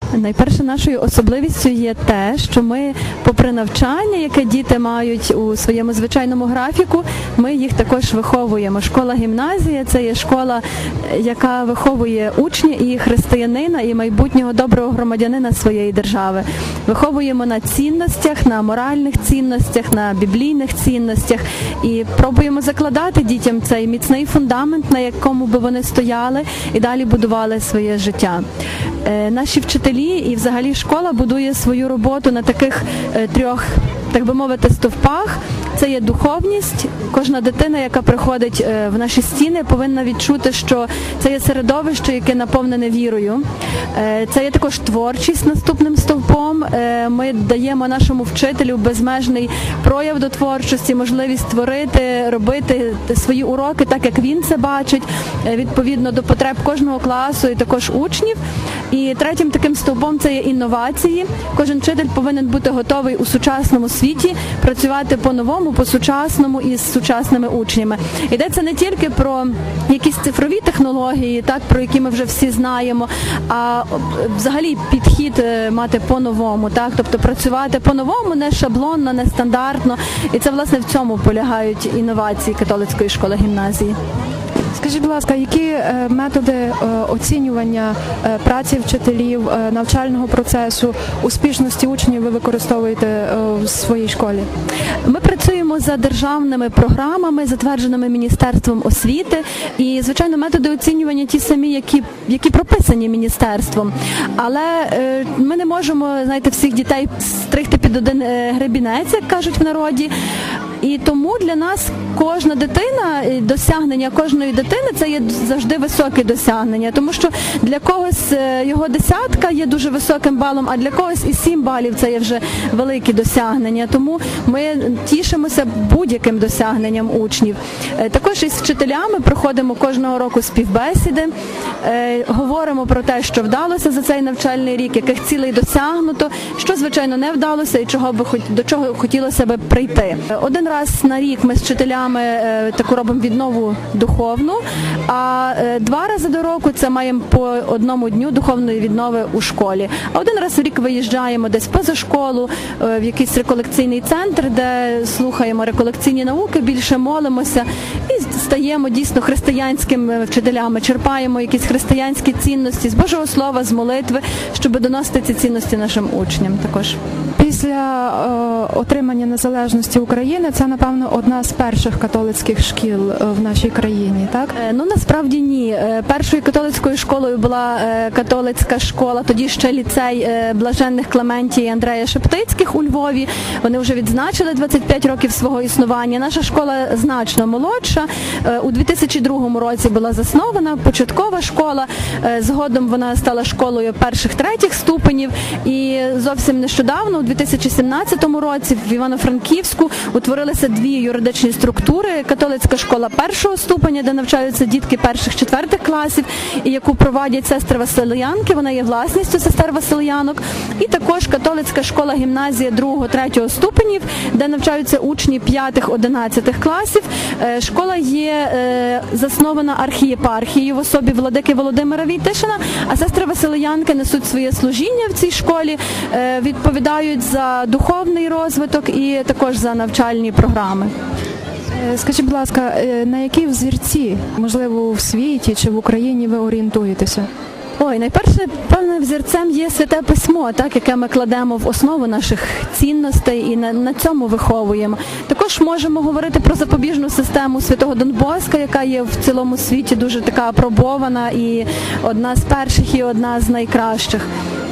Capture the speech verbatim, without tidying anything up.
Найперше нашою особливістю є те, що ми, попри навчання, яке діти мають у своєму звичайному графіку, ми їх також виховуємо. Школа-гімназія – це є школа, яка виховує учня і християнина, і майбутнього доброго громадянина своєї держави. Виховуємо на цінностях, на моральних цінностях, на біблійних цінностях і пробуємо закладати дітям цей міцний фундамент, на якому би вони стояли і далі будували своє життя. Наші вчителі і взагалі школа будує свою роботу на таких трьох, так би мовити, стовпах. Це є духовність. Кожна дитина, яка приходить в наші стіни, повинна відчути, що це є середовище, яке наповнене вірою. Це є також творчість наступним стовпом. Ми даємо нашому вчителю безмежний прояв до творчості, можливість творити, робити свої уроки так, як він це бачить, відповідно до потреб кожного класу і також учнів. І третім таким стовпом це є інновації. Кожен вчитель повинен бути готовий у сучасному світі працювати по-новому, по-сучасному із сучасними учнями. Йдеться не тільки про якісь цифрові технології, так, про які ми вже всі знаємо, а взагалі підхід мати по-новому, так, тобто працювати по-новому, не шаблонно, не стандартно. І це, власне, в цьому полягають інновації католицької школи-гімназії. Скажіть, будь ласка, які методи оцінювання праці вчителів, навчального процесу, успішності учнів ви використовуєте в своїй школі? Ми працюємо за державними програмами, затвердженими Міністерством освіти, і, звичайно, методи оцінювання ті самі, які, які прописані міністерством. Але е, ми не можемо, знаєте, всіх дітей стригти під один гребінець, як кажуть в народі. І тому для нас кожна дитина, досягнення кожної дитини – це є завжди високе досягнення. Тому що для когось його десятка є дуже високим балом, а для когось і сім балів – це є вже великі досягнення. Тому ми тішимося будь-яким досягненням учнів. Також із вчителями проходимо кожного року співбесіди, говоримо про те, що вдалося за цей навчальний рік, яких цілей досягнуто, що, звичайно, не вдалося і чого би, до чого хотілося б прийти. Один раз на рік ми з вчителями е, таку робимо віднову духовну, а е, два рази до року це маємо по одному дню духовної віднови у школі. А один раз в рік виїжджаємо десь поза школу, е, в якийсь реколекційний центр, де слухаємо реколекційні науки, більше молимося і стаємо дійсно християнськими вчителями, черпаємо якісь християнські цінності з Божого Слова, з молитви, щоб доносити ці цінності нашим учням також. Після е, отримання незалежності України це, напевно, одна з перших католицьких шкіл в нашій країні, так? Е, ну, насправді ні. Першою католицькою школою була е, католицька школа, тоді ще ліцей е, блаженних Клементія і Андрея Шептицьких у Львові. Вони вже відзначили двадцять п'ять років свого існування. Наша школа значно молодша. Е, у дві тисячі другому році була заснована початкова школа. Е, згодом вона стала школою перших-третіх ступенів. І зовсім нещодавно, у дві тисячі сімнадцятому році, в Івано-Франківську утворилися дві юридичні структури. Католицька школа першого ступеня, де навчаються дітки перших-четвертих класів, і яку проводять сестри Василянки, вона є власністю сестер Василянок. І також католицька школа-гімназія другого-третього ступенів, де навчаються учні п'ятих-одинадцятих класів. Школа є заснована архієпархією в особі владики Володимира Войтишина, а сестри Василянки несуть своє служіння в цій школі, відповідають за духовний розвиток і також за навчальні програми. Скажіть, будь ласка, на які взірці, можливо, в світі чи в Україні ви орієнтуєтеся? Ой, найперше, певним взірцем є Святе Письмо, так, яке ми кладемо в основу наших цінностей і на, на цьому виховуємо. Також можемо говорити про запобіжну систему Святого Дон Боска, яка є в цілому світі дуже така апробована і одна з перших, і одна з найкращих.